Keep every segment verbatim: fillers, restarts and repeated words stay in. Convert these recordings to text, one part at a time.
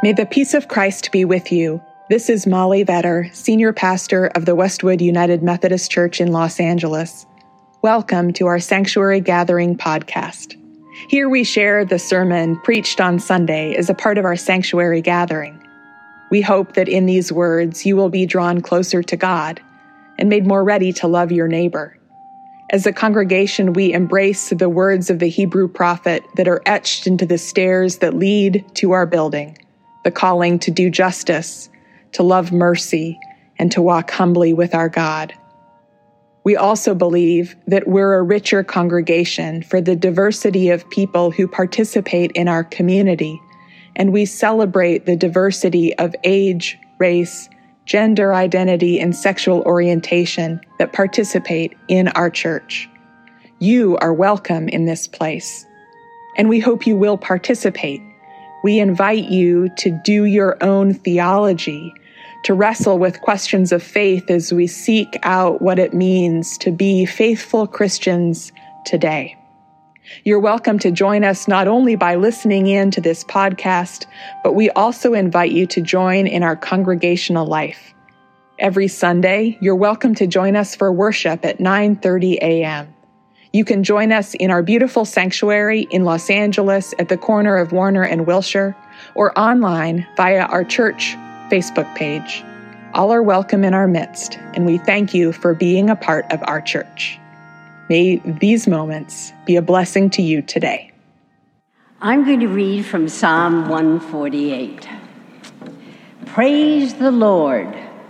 May the peace of Christ be with you. This is Molly Vetter, Senior Pastor of the Westwood United Methodist Church in Los Angeles. Welcome to our Sanctuary Gathering podcast. Here we share the sermon preached on Sunday as a part of our Sanctuary Gathering. We hope that in these words you will be drawn closer to God and made more ready to love your neighbor. As a congregation, we embrace the words of the Hebrew prophet that are etched into the stairs that lead to our building, the calling to do justice, to love mercy, and to walk humbly with our God. We also believe that we're a richer congregation for the diversity of people who participate in our community, and we celebrate the diversity of age, race, gender identity, and sexual orientation that participate in our church. You are welcome in this place, and we hope you will participate. We invite you to do your own theology, to wrestle with questions of faith as we seek out what it means to be faithful Christians today. You're welcome to join us not only by listening in to this podcast, but we also invite you to join in our congregational life. Every Sunday, you're welcome to join us for worship at nine thirty a.m. You can join us in our beautiful sanctuary in Los Angeles at the corner of Warner and Wilshire, or online via our church Facebook page. All are welcome in our midst, and we thank you for being a part of our church. May these moments be a blessing to you today. I'm going to read from Psalm one forty-eight. Praise the Lord.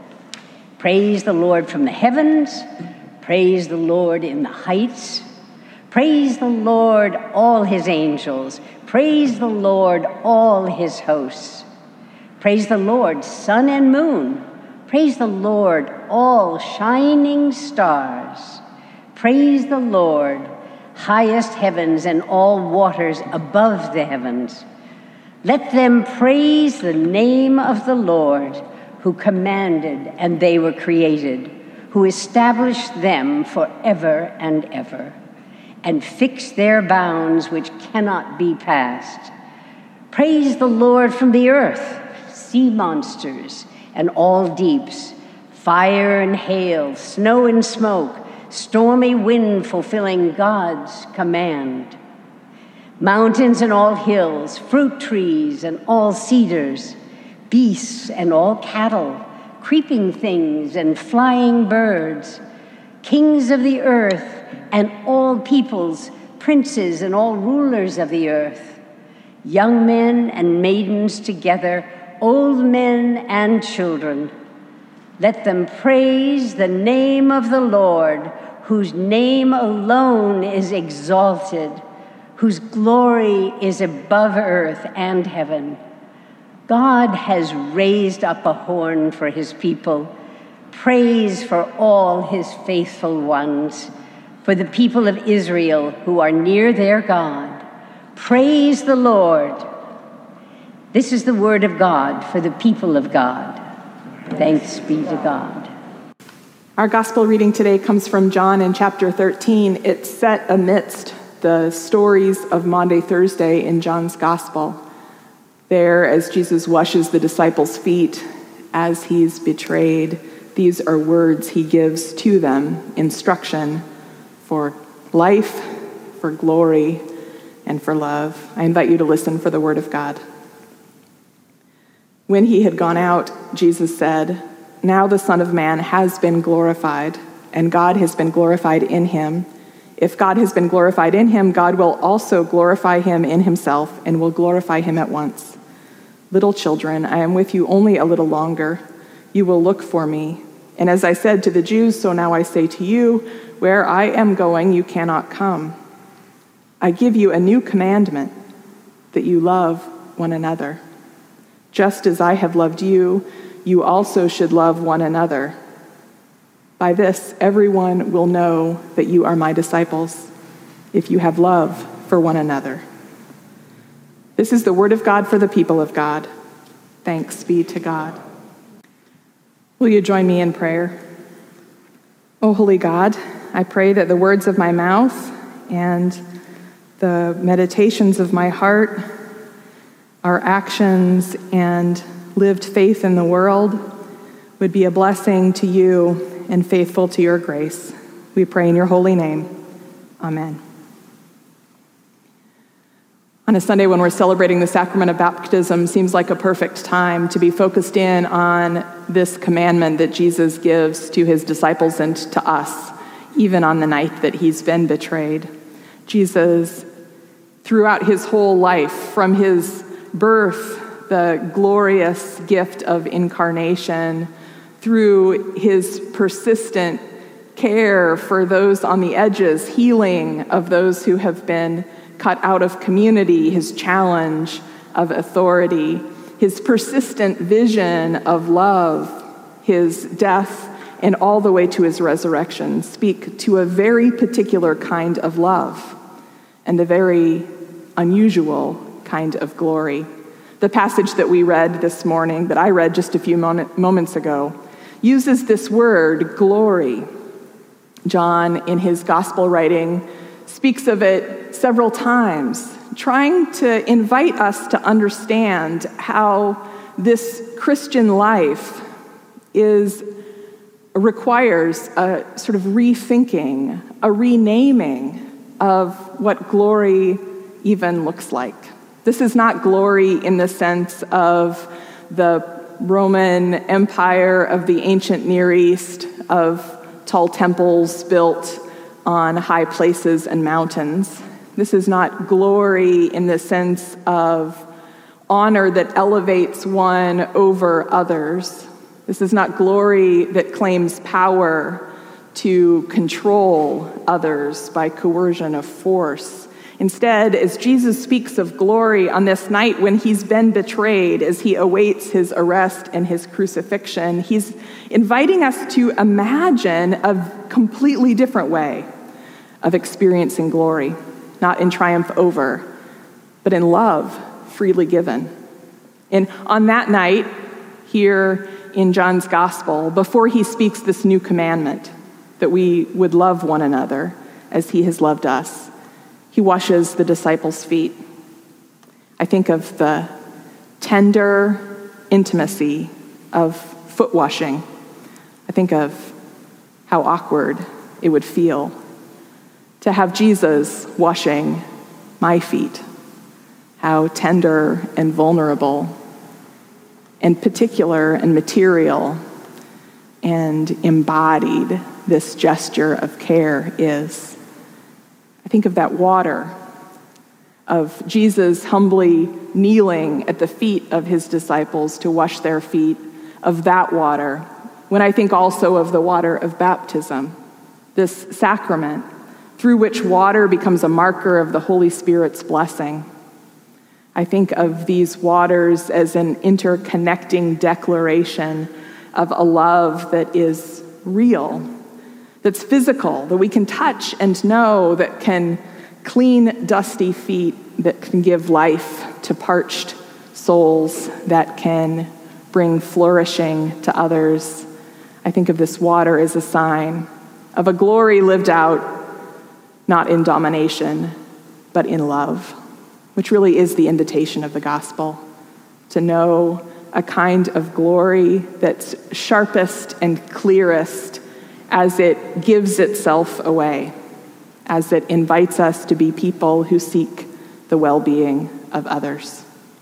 Praise the Lord from the heavens. Praise the Lord in the heights. Praise the Lord, all his angels. Praise the Lord, all his hosts. Praise the Lord, sun and moon. Praise the Lord, all shining stars. Praise the Lord, highest heavens and all waters above the heavens. Let them praise the name of the Lord, who commanded and they were created, who established them forever and ever, and fixed their bounds which cannot be passed. Praise the Lord from the earth, sea monsters and all deeps, fire and hail, snow and smoke, stormy wind fulfilling God's command. Mountains and all hills, fruit trees and all cedars, beasts and all cattle, creeping things and flying birds, kings of the earth and all peoples, princes and all rulers of the earth, young men and maidens together, old men and children. Let them praise the name of the Lord, whose name alone is exalted, whose glory is above earth and heaven. God has raised up a horn for his people, praise for all his faithful ones, for the people of Israel who are near their God. Praise the Lord. This is the word of God for the people of God. Thanks be to God. Our gospel reading today comes from John in chapter thirteen. It's set amidst the stories of Maundy Thursday in John's gospel. There, as Jesus washes the disciples' feet as he's betrayed, these are words he gives to them, instruction for life, for glory, and for love. I invite you to listen for the word of God. When he had gone out, Jesus said, "Now the Son of Man has been glorified, and God has been glorified in him. If God has been glorified in him, God will also glorify him in himself and will glorify him at once. Little children, I am with you only a little longer. You will look for me. And as I said to the Jews, so now I say to you, where I am going, you cannot come. I give you a new commandment, that you love one another. Just as I have loved you, you also should love one another. By this, everyone will know that you are my disciples, if you have love for one another." This is the word of God for the people of God. Thanks be to God. Will you join me in prayer? O holy God, I pray that the words of my mouth and the meditations of my heart our actions and lived faith in the world would be a blessing to you and faithful to your grace. We pray in your holy name. Amen. On a Sunday when we're celebrating the sacrament of baptism, seems like a perfect time to be focused in on this commandment that Jesus gives to his disciples and to us, even on the night that he's been betrayed. Jesus, throughout his whole life, from his birth, the glorious gift of incarnation, through his persistent care for those on the edges, healing of those who have been cut out of community, his challenge of authority, his persistent vision of love, his death, and all the way to his resurrection speak to a very particular kind of love and a very unusual kind of glory. The passage that we read this morning, that I read just a few moments ago, uses this word, glory. John, in his gospel writing, speaks of it several times, trying to invite us to understand how this Christian life is requires a sort of rethinking, a renaming of what glory even looks like. This is not glory in the sense of the Roman Empire of the ancient Near East, of tall temples built on high places and mountains. This is not glory in the sense of honor that elevates one over others. This is not glory that claims power to control others by coercion of force. Instead, as Jesus speaks of glory on this night when he's been betrayed, as he awaits his arrest and his crucifixion, he's inviting us to imagine a completely different way of experiencing glory, not in triumph over, but in love freely given. And on that night, here in John's gospel, before he speaks this new commandment, that we would love one another as he has loved us, he washes the disciples' feet. I think of the tender intimacy of foot washing. I think of how awkward it would feel to have Jesus washing my feet, how tender and vulnerable and particular and material and embodied this gesture of care is. I think of that water, of Jesus humbly kneeling at the feet of his disciples to wash their feet, of that water, when I think also of the water of baptism, this sacrament through which water becomes a marker of the Holy Spirit's blessing. I think of these waters as an interconnecting declaration of a love that is real, that's physical, that we can touch and know, that can clean dusty feet, that can give life to parched souls, that can bring flourishing to others. I think of this water as a sign of a glory lived out not in domination, but in love, which really is the invitation of the gospel, to know a kind of glory that's sharpest and clearest as it gives itself away, as it invites us to be people who seek the well-being of others.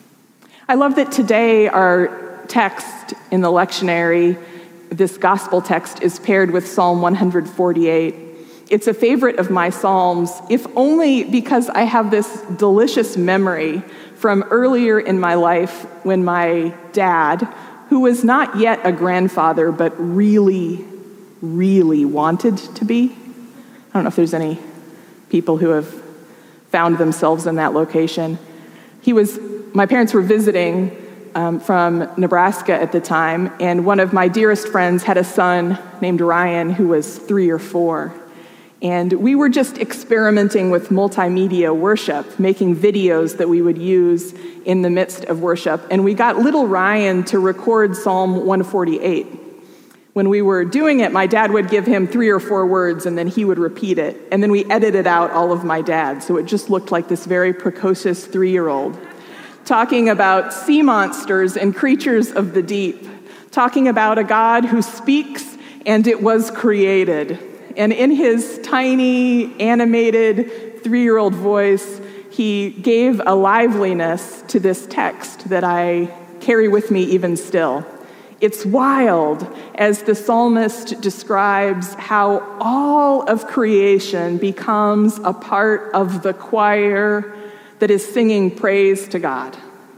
I love that today our text in the lectionary, this gospel text, is paired with Psalm one forty-eight. It's a favorite of my Psalms, if only because I have this delicious memory from earlier in my life when my dad, who was not yet a grandfather, but really, really wanted to be. I don't know if there's any people who have found themselves in that location. He was, my parents were visiting um, from Nebraska at the time, and one of my dearest friends had a son named Ryan who was three or four. And we were just experimenting with multimedia worship, making videos that we would use in the midst of worship. And we got little Ryan to record Psalm one forty-eight. When we were doing it, my dad would give him three or four words, and then he would repeat it. And then we edited out all of my dad, so it just looked like this very precocious three-year-old. talking about sea monsters and creatures of the deep, talking about a God who speaks and it was created. And in his tiny, animated, three-year-old voice, he gave a liveliness to this text that I carry with me even still. It's wild as the psalmist describes how all of creation becomes a part of the choir that is singing praise to God.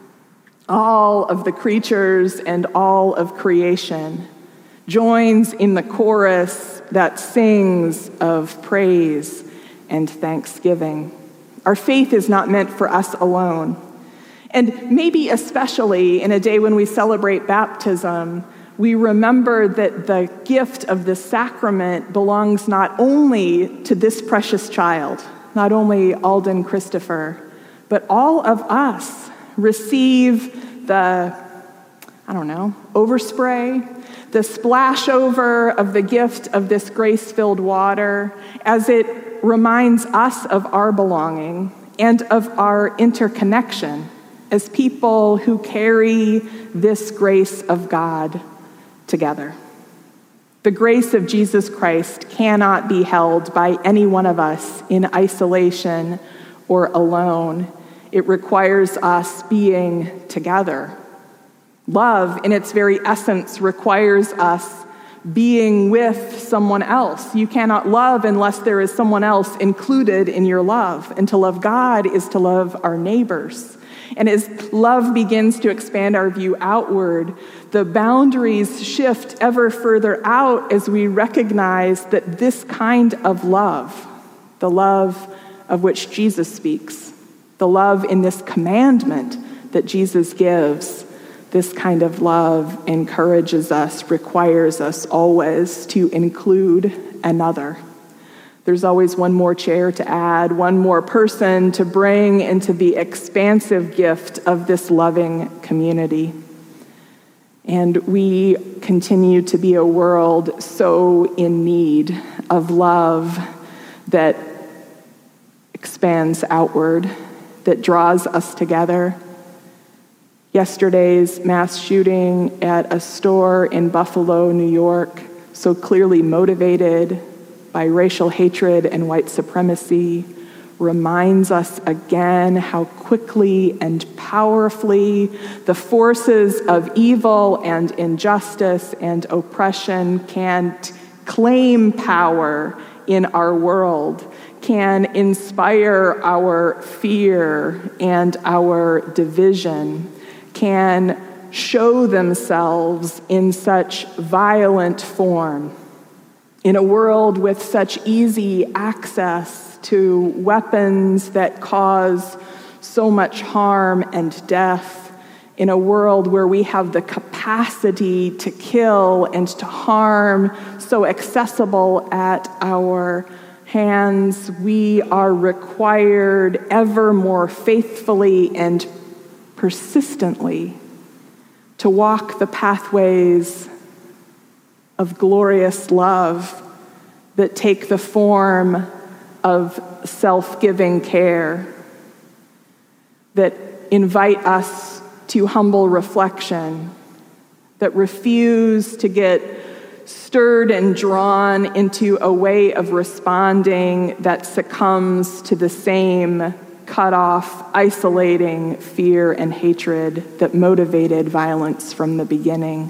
All of the creatures and all of creation joins in the chorus that sings of praise and thanksgiving. Our faith is not meant for us alone. And maybe especially in a day when we celebrate baptism, we remember that the gift of the sacrament belongs not only to this precious child, not only Alden Christopher, but all of us receive the, I don't know, overspray, the splash over of the gift of this grace-filled water as it reminds us of our belonging and of our interconnection as people who carry this grace of God together. The grace of Jesus Christ cannot be held by any one of us in isolation or alone. It requires us being together. Love, in its very essence, requires us being with someone else. You cannot love unless there is someone else included in your love. And to love God is to love our neighbors. And as love begins to expand our view outward, the boundaries shift ever further out as we recognize that this kind of love, the love of which Jesus speaks, the love in this commandment that Jesus gives, this kind of love encourages us, requires us always to include another. There's always one more chair to add, one more person to bring into the expansive gift of this loving community. And we continue to be a world so in need of love that expands outward, that draws us together. Yesterday's mass shooting at a store in Buffalo, New York, so clearly motivated by racial hatred and white supremacy, reminds us again how quickly and powerfully the forces of evil and injustice and oppression can t- claim power in our world, can inspire our fear and our division, can show themselves in such violent form. In a world with such easy access to weapons that cause so much harm and death, in a world where we have the capacity to kill and to harm so accessible at our hands, we are required ever more faithfully and persistently to walk the pathways of glorious love that take the form of self-giving care, that invite us to humble reflection, that refuse to get stirred and drawn into a way of responding that succumbs to the same cut-off, isolating fear and hatred that motivated violence from the beginning.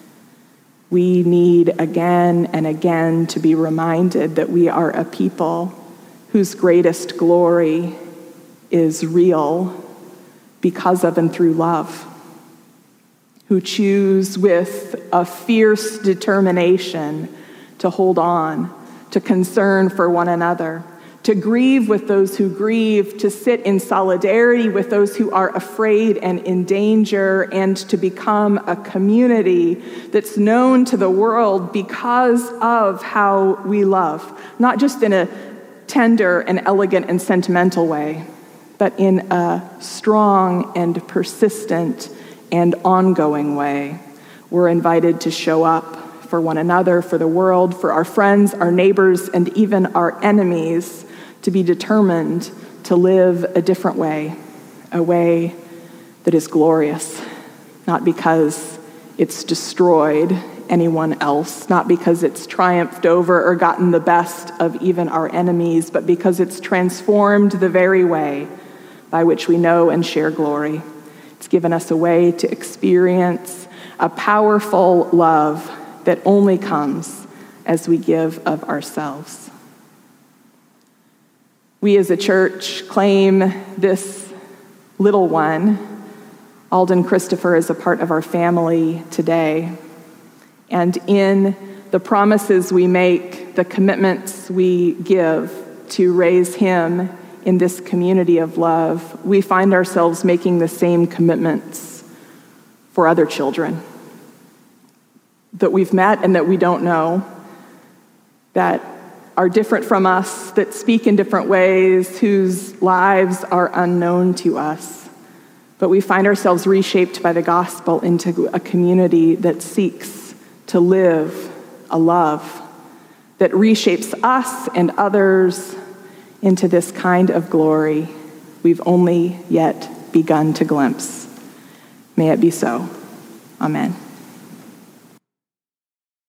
We need again and again to be reminded that we are a people whose greatest glory is real because of and through love, who choose with a fierce determination to hold on, to concern for one another, to grieve with those who grieve, to sit in solidarity with those who are afraid and in danger, and to become a community that's known to the world because of how we love, not just in a tender and elegant and sentimental way, but in a strong and persistent and ongoing way. We're invited to show up for one another, for the world, for our friends, our neighbors, and even our enemies, to be determined to live a different way, a way that is glorious, not because it's destroyed anyone else, not because it's triumphed over or gotten the best of even our enemies, but because it's transformed the very way by which we know and share glory. It's given us a way to experience a powerful love that only comes as we give of ourselves. We as a church claim this little one, Alden Christopher, as a part of our family today. And in the promises we make, the commitments we give to raise him in this community of love, we find ourselves making the same commitments for other children that we've met and that we don't know, that are different from us, that speak in different ways, whose lives are unknown to us. But we find ourselves reshaped by the gospel into a community that seeks to live a love that reshapes us and others into this kind of glory we've only yet begun to glimpse. May it be so. Amen.